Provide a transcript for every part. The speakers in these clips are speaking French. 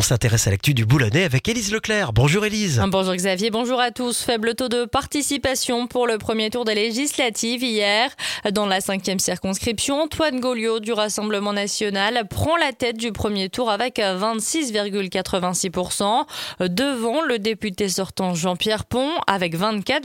s'intéresse à l'actu du Boulonnais avec Élise Leclerc. Bonjour Élise. Bonjour Xavier, bonjour à tous. Faible taux de participation pour le premier tour des législatives hier. Dans la 5e circonscription, Antoine Gauliot du Rassemblement national prend la tête du premier tour avec 26,86%, devant le député sortant Jean-Pierre Pont avec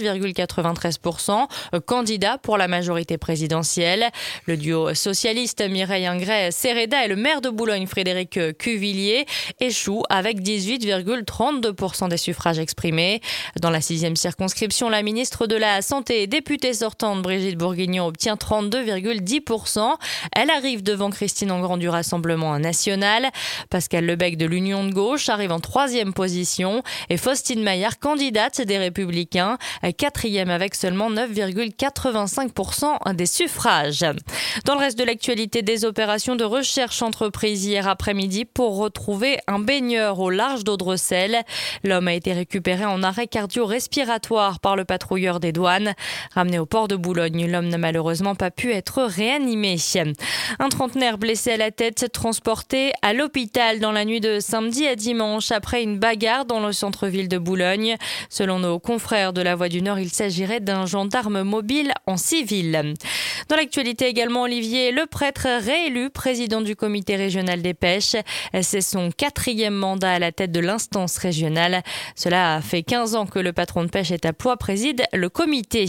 24,93%, candidat pour la majorité présidentielle. Le duo socialiste Mireille Ingré-Cereda et le maire de Boulogne Frédéric Cuvillier échoue avec 18,32% des suffrages exprimés. Dans la 6e circonscription, la ministre de la Santé et députée sortante Brigitte Bourguignon obtient 32,10%. Elle arrive devant Christine Engrand du Rassemblement national. Pascal Lebec de l'Union de gauche arrive en 3e position et Faustine Maillard, candidate des Républicains, 4e avec seulement 9,85% des suffrages. Dans le reste de l'actualité, des opérations de recherche entreprises hier après-midi pour retrouver un baigneur au large d'Audrecel. L'homme a été récupéré en arrêt cardio-respiratoire par le patrouilleur des douanes. Ramené au port de Boulogne, l'homme n'a malheureusement pas pu être réanimé. Un trentenaire blessé à la tête, transporté à l'hôpital dans la nuit de samedi à dimanche après une bagarre dans le centre-ville de Boulogne. Selon nos confrères de La Voix du Nord, il s'agirait d'un gendarme mobile en civil. Dans l'actualité également, Olivier Leprêtre, réélu président du comité régional des pêches. C'est son 4e mandat à la tête de l'instance régionale. Cela fait 15 ans que le patron de pêche Étaplois préside le comité.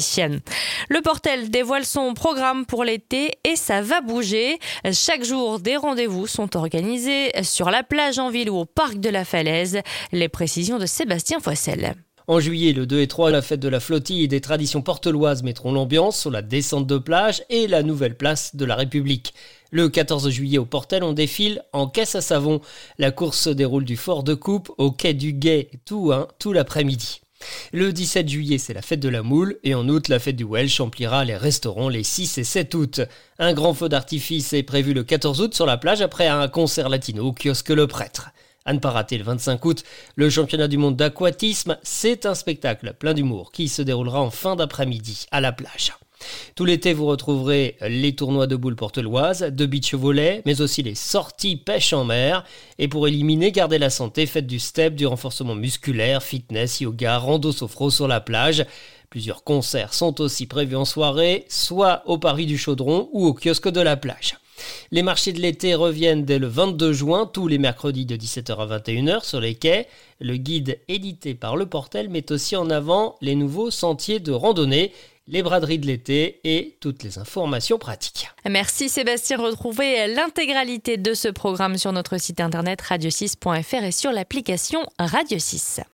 Le Portel dévoile son programme pour l'été et ça va bouger. Chaque jour, des rendez-vous sont organisés sur la plage en ville ou au parc de la Falaise. Les précisions de Sébastien Foissel. En juillet, le 2 et 3, la fête de la flottille et des traditions porteloises mettront l'ambiance sur la descente de plage et la nouvelle place de la République. Le 14 juillet au Portel, on défile en caisse à savon. La course se déroule du Fort de Coupe au quai du Guet, tout l'après-midi. Le 17 juillet, c'est la fête de la moule et en août, la fête du Welsh emplira les restaurants les 6 et 7 août. Un grand feu d'artifice est prévu le 14 août sur la plage après un concert latino au kiosque Le Prêtre. À ne pas rater le 25 août, le championnat du monde d'aquatisme, c'est un spectacle plein d'humour qui se déroulera en fin d'après-midi à la plage. Tout l'été, vous retrouverez les tournois de boules porteloises, de beach volley, mais aussi les sorties pêche en mer. Et pour éliminer, garder la santé, faites du step, du renforcement musculaire, fitness, yoga, rando sophro sur la plage. Plusieurs concerts sont aussi prévus en soirée, soit au Paris du Chaudron ou au kiosque de la plage. Les marchés de l'été reviennent dès le 22 juin, tous les mercredis de 17h à 21h sur les quais. Le guide édité par Le Portel met aussi en avant les nouveaux sentiers de randonnée, les braderies de l'été et toutes les informations pratiques. Merci Sébastien. Retrouvez l'intégralité de ce programme sur notre site internet radio6.fr et sur l'application Radio 6.